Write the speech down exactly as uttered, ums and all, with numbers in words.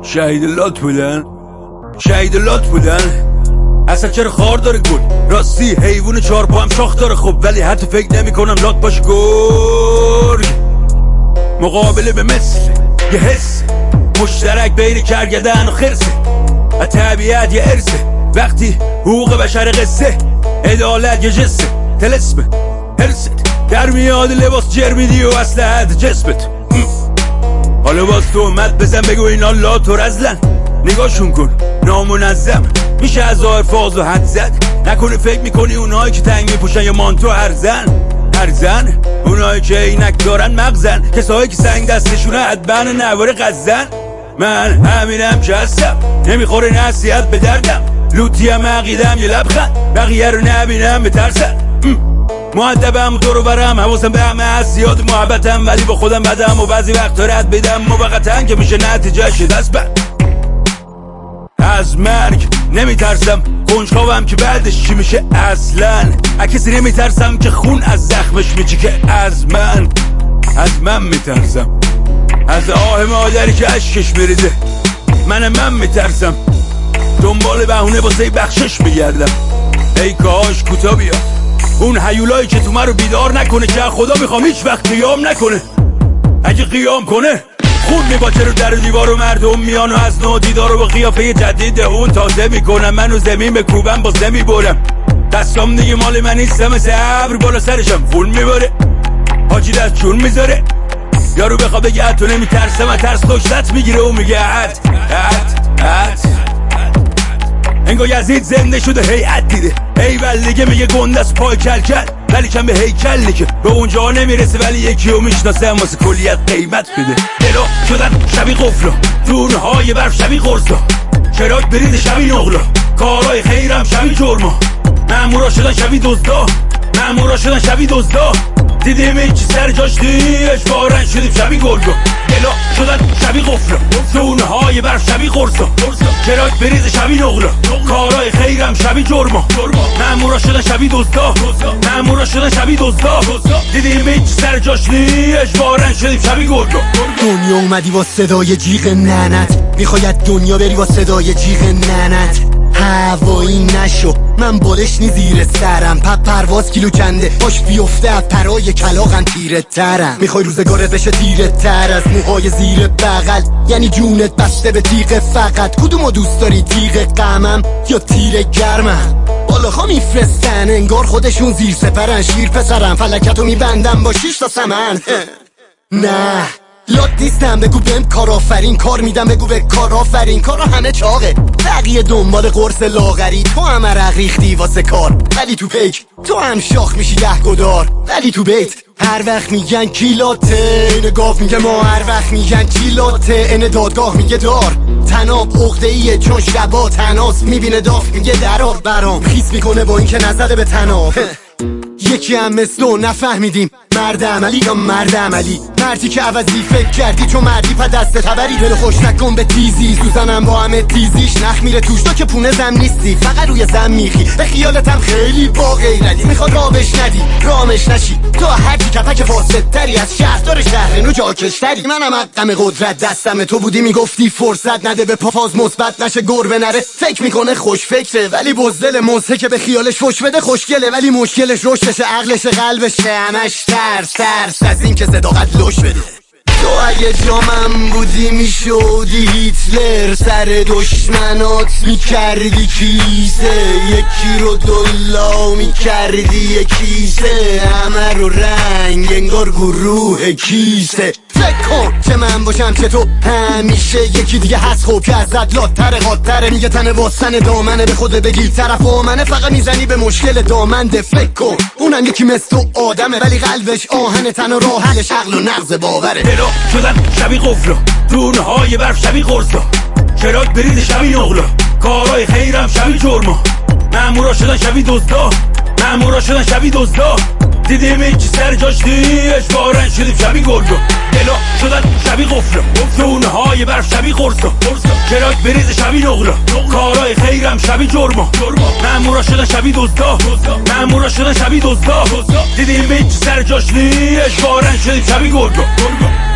شهید لات بودن شهید لات بودن اصلا چرا خار داره گل راستی حیوان چهار پا هم شاخ داره خب ولی حتی فکر نمی کنم لات باشه گرگ مقابله به مثل یه حس مشترک بین کرگدن و خرسه و طبیعت یه ارثه وقتی حقوق بشر قصه عدالت یه جسه تلسمه هرست در میاد لباس جرمیدی و اسلحت جسمت حالا باز تهمت بزن بگو اینا لات و رزلن نگاهشون کن نامنظم میشه از ظاهر فاز و حد زد نکنه فکر میکنی اونایی که تنگ میپوشن یا مانتو هرزن هرزن اونایی که اینک دارن مغزن کسایی که سنگ دستشونه حدبن نوار غزن من همینم که هستم نمیخوره نصیحت به دردم لوتیم عقیدم یه لبخند بقیه رو نبینم بترسن مؤدبم و دورو برم حواسم به همه هست زیاد محبتم ولی با خودم بدم و بعضی وقتا رد بدم موقتا که میشه نتیجهش دست بد از مرگ نمیترسم کنجکاوم که بعدش چی میشه اصلا از کسی نمیترسم که خون از زخمش میچکه از من از من میترسم از آه مادری که اشکش میریزه من من میترسم دنبال بهونه واسه بخشش میگردم ای کاش کوتا بیاد اون هیولایی که تو من رو بیدار نکنه که خدا میخوام هیچ وقت قیام نکنه اگه قیام کنه خون میباچه رو در دیوار و مردم میان و از نو دیدار رو با قیافه جدید اون تازه میکنم منو زمین به کوبم باز نمیبرم دستام دیگه مال من نیستم مثل ابر بالا سرشم خون میباره حاجی دست چون میذاره یارو بخواه بگه حتی نمیترسم از ترس داشتت میگیره و میگه حد حد حد انگار یزید زنده شده هیئت دیده ای بلگه میگه گنده از پای کل کل ولی کم به هیکل که به اونجا نمیرسه ولی یکی رو میشناسه واسه کلیت قیمت بده دلا شدن شبیه قفلا دورهای برف شبیه قرصا چراک برید شبیه نقلا کارهای خیرم شبیه جرما مامورا شدن شبیه دزدا مامورا شدن شبیه دزدا دیدیم این چی سر جاش دیش بارن شدیم شبیه گرگا دلا شدن شبیه قفلا دورهای برف شبیه قرصا چراک برید شبیه نقلا کارهای خیرم شبیه جرما مامورا شدن شبیه دزدا مامورا شدن شبیه دزدا دیدیم این چی سر جاش نیش بارن شدیم شبیه گرگا دنیا اومدی با صدای جیغ ننت میخواید دنیا بری با صدای جیغ ننت هوایی نشو من بالش نی زیر سرم پپ پرواز کیلو کنده باش بیفته از پرای کلاغم تیره ترم میخوای روزگارت بشه تیره تر از موهای زیر بغل یعنی جونت بسته به تیغ فقط کدومو دوست داری تیغ غمم یا تیر گرمم بالاها میفرستن انگار خودشون زیر سپرن شیر پسرم فلکتو میبندم با شیش تا سمن نه لات نیستم بگو بهم کار آفرین کار میدم بگو به کار آفرین کارا همه چاقه بقیه دنبال قرص لاغری تو هم عرق ریختی واسه کار ولی تو پیک تو هم شاخ میشی ده گدار ولی تو بیت هر وقت میگن کیلاته اینه گاف میگه ما هر وقت میگن کیلاته اینه دادگاه میگه دار تناب عقده ایه چون شبا تناس میبینه داف میگه درار برام خیس میکنه با این که نزده به تناب یکی هم مثل و نفهمیدیم مرد عملی یا مرد عملی مردی که عوضی فکر کردی چون مردی پا دست خبری دل خوش نکن به تیزی سوزنم با همه تیزیش نخ میره توش تو که پونه زم نیستی فقط روی زم میخی به خیالتم خیلی با غیرتی میخواد رابش ندی رامش نشی تو هرچی کپک فاسدتری از شهردار شهرنو جاکشتری منم حقم قدرت دستم تو بودی میگفتی فرصت نده به پافاز مثبت نشه گربه نره فکر میکنه خوش فکره ولی بزدل مزه که به خیالش فش بده خوشگله ولی مشکلش رشدشه عقلش قلبش همش ترس ترس از این که صداقت لش بده تو اگه جامم بودی میشودی هیتلر سر دشمنات میکردی کیسه یکی رو دلا میکردی یکیسه همه رو رنگ انگار گروه کیسه فکر کن که من باشم که تو همیشه یکی دیگه هست خوب که ازت لاتره قاتره میگه تنه واسن دامنه به خود بگیر طرف و منه فقط میزنی به مشکل دامنده فکر کن اونم یکی مثل تو آدمه ولی قلبش آهن تن و راحلش عقل و نغز باوره دلا شدن شبیه قفلا دونه های برف شبیه قرصا چراک برید شبیه نقلا کارهای خیرم شبیه جرما مامورا شدن شبیه دزدا مامورا شدن شبیه دزدا دیدیم این چی سر جاش دیش بارن شدیم شبیه گرگا دلا شدن شبیه قفلا دونه های برف شبیه قرصا چراک برید شبیه نقلا کارهای خیرم شبیه جرما مامورا شدن شبیه دزدا مامورا شدن شبیه دزدا دیدیم این چی سر جاش دیش بارن شدیم شبیه گرگا